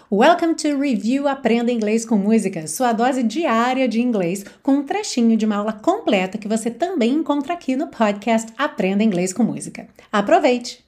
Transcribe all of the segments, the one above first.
Welcome to Review Aprenda Inglês com Música, sua dose diária de inglês com um trechinho de uma aula completa que você também encontra aqui no podcast Aprenda Inglês com Música. Aproveite!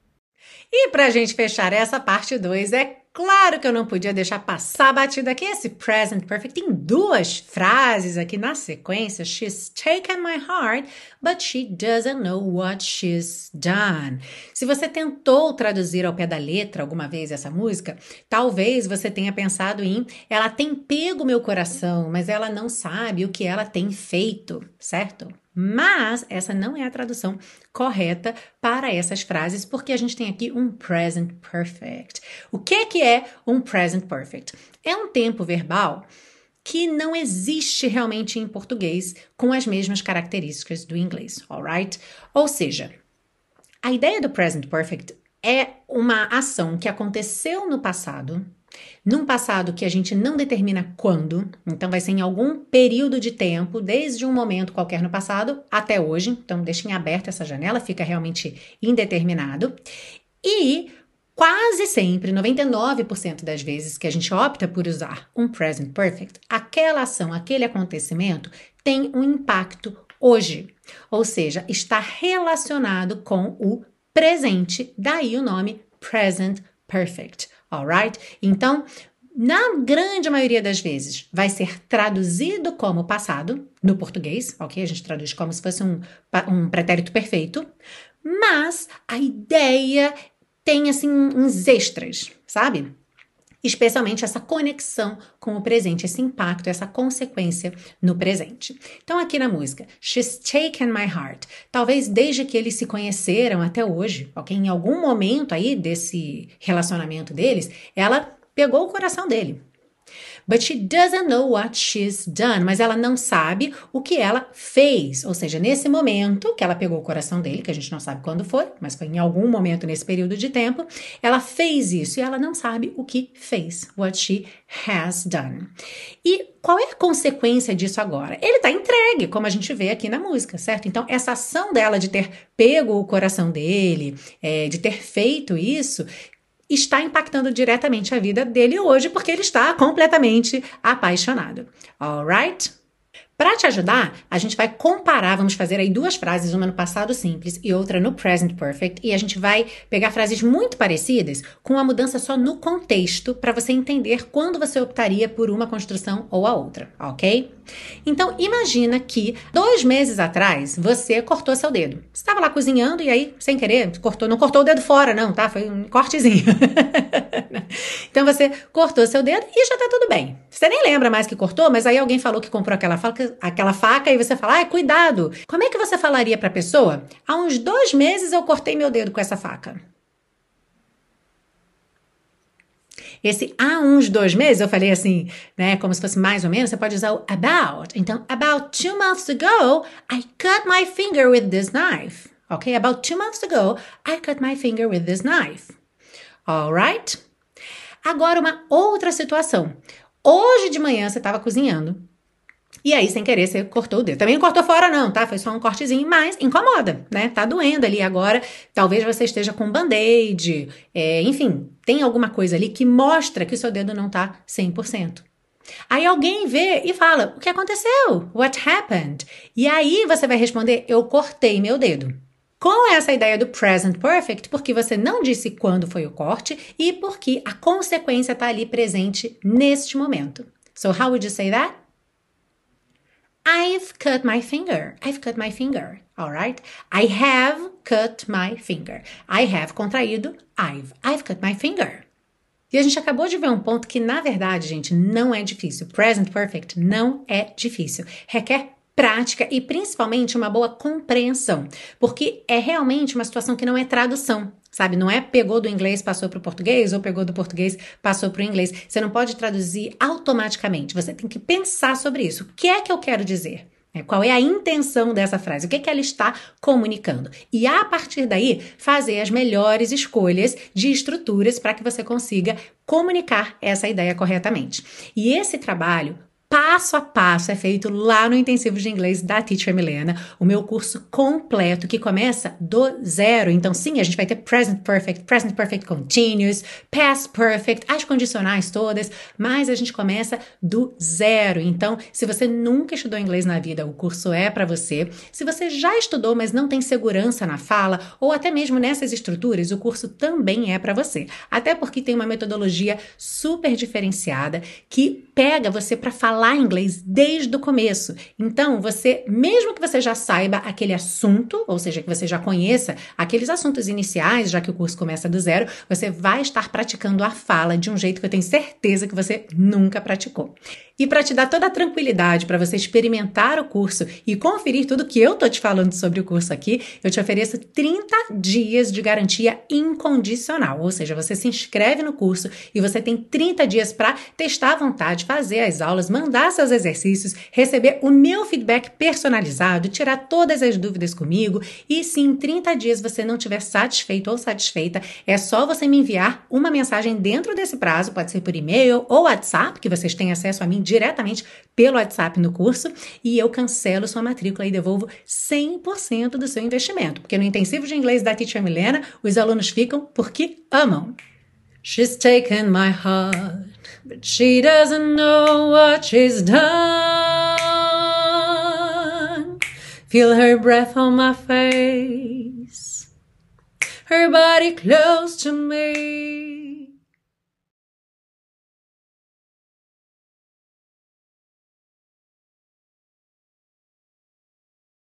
E pra gente fechar essa parte 2, é claro que eu não podia deixar passar batida aqui esse present perfect. Tem duas frases aqui na sequência. She's taken my heart, but she doesn't know what she's done. Se você tentou traduzir ao pé da letra alguma vez essa música, talvez você tenha pensado em ela tem pego meu coração, mas ela não sabe o que ela tem feito, certo? Mas essa não é a tradução correta para essas frases, porque a gente tem aqui um present perfect. O que é um present perfect? É um tempo verbal que não existe realmente em português com as mesmas características do inglês, alright? Ou seja, a ideia do present perfect é uma ação que aconteceu no passado, num passado que a gente não determina quando, então vai ser em algum período de tempo, desde um momento qualquer no passado até hoje, então deixem aberta essa janela, fica realmente indeterminado, e quase sempre, 99% das vezes que a gente opta por usar um present perfect, aquela ação, aquele acontecimento tem um impacto hoje, ou seja, está relacionado com o presente, daí o nome present perfect. Alright? Então, na grande maioria das vezes, vai ser traduzido como passado, no português, ok? A gente traduz como se fosse um pretérito perfeito, mas a ideia tem, assim, uns extras, sabe? Especialmente essa conexão com o presente, esse impacto, essa consequência no presente. Então, aqui na música, She's taken my heart. Talvez desde que eles se conheceram até hoje, ok? Em algum momento aí desse relacionamento deles, ela pegou o coração dele. But she doesn't know what she's done. Mas ela não sabe o que ela fez. Ou seja, nesse momento que ela pegou o coração dele, que a gente não sabe quando foi, mas foi em algum momento nesse período de tempo, ela fez isso e ela não sabe o que fez. What she has done. E qual é a consequência disso agora? Ele está entregue, como a gente vê aqui na música, certo? Então, essa ação dela de ter pego o coração dele, de ter feito isso, está impactando diretamente a vida dele hoje, porque ele está completamente apaixonado. Alright? Para te ajudar, a gente vai comparar, vamos fazer aí duas frases, uma no passado simples e outra no present perfect, e a gente vai pegar frases muito parecidas com a mudança só no contexto para você entender quando você optaria por uma construção ou a outra, ok? Então, imagina que 2 meses atrás você cortou seu dedo. Você estava lá cozinhando e aí, sem querer, não cortou o dedo fora não, tá? Foi um cortezinho. Então, você cortou seu dedo e já tá tudo bem. Você nem lembra mais que cortou, mas aí alguém falou que comprou aquela faca e você fala, cuidado. Como é que você falaria pra pessoa? Há uns 2 meses eu cortei meu dedo com essa faca. Esse há uns 2 meses, eu falei assim, né, como se fosse mais ou menos, você pode usar o about. Então, about 2 months ago, I cut my finger with this knife. Ok? About 2 months ago, I cut my finger with this knife. Alright? Agora, uma outra situação. Hoje de manhã, você estava cozinhando. E aí, sem querer, você cortou o dedo. Também não cortou fora não, tá? Foi só um cortezinho, mas incomoda, né? Tá doendo ali agora. Talvez você esteja com band-aid. Enfim, tem alguma coisa ali que mostra que o seu dedo não tá 100%. Aí alguém vê e fala, o que aconteceu? What happened? E aí você vai responder, eu cortei meu dedo. Com essa ideia do present perfect, porque você não disse quando foi o corte e porque a consequência está ali presente neste momento. So how would you say that? I've cut my finger. I've cut my finger. Alright? I have cut my finger. I have contraído I've. I've cut my finger. E a gente acabou de ver um ponto que, na verdade, gente, não é difícil. Present perfect não é difícil. Requer prática e, principalmente, uma boa compreensão. Porque é realmente uma situação que não é tradução. Sabe, não é pegou do inglês, passou para o português, ou pegou do português, passou para o inglês. Você não pode traduzir automaticamente, você tem que pensar sobre isso. O que é que eu quero dizer? Qual é a intenção dessa frase? O que é que ela está comunicando? E a partir daí, fazer as melhores escolhas de estruturas para que você consiga comunicar essa ideia corretamente. E esse trabalho passo a passo é feito lá no Intensivo de Inglês da Teacher Milena, o meu curso completo que começa do zero. Então, sim, a gente vai ter Present Perfect Continuous, Past Perfect, as condicionais todas, mas a gente começa do zero. Então, se você nunca estudou inglês na vida, o curso é para você. Se você já estudou, mas não tem segurança na fala, ou até mesmo nessas estruturas, o curso também é para você. Até porque tem uma metodologia super diferenciada que pega você para falar inglês desde o começo. Então, mesmo que você já saiba aquele assunto, ou seja, que você já conheça aqueles assuntos iniciais, já que o curso começa do zero, você vai estar praticando a fala de um jeito que eu tenho certeza que você nunca praticou. E para te dar toda a tranquilidade para você experimentar o curso e conferir tudo que eu tô te falando sobre o curso aqui, eu te ofereço 30 dias de garantia incondicional. Ou seja, você se inscreve no curso e você tem 30 dias para testar à vontade, fazer as aulas, mandar seus exercícios, receber o meu feedback personalizado, tirar todas as dúvidas comigo. E se em 30 dias você não estiver satisfeito ou satisfeita, é só você me enviar uma mensagem dentro desse prazo, pode ser por e-mail ou WhatsApp, que vocês têm acesso a mim diretamente pelo WhatsApp no curso, e eu cancelo sua matrícula e devolvo 100% do seu investimento, porque no intensivo de inglês da Teacher Milena, os alunos ficam porque amam. She's taken my heart, but she doesn't know what she's done. Feel her breath on my face, her body close to me.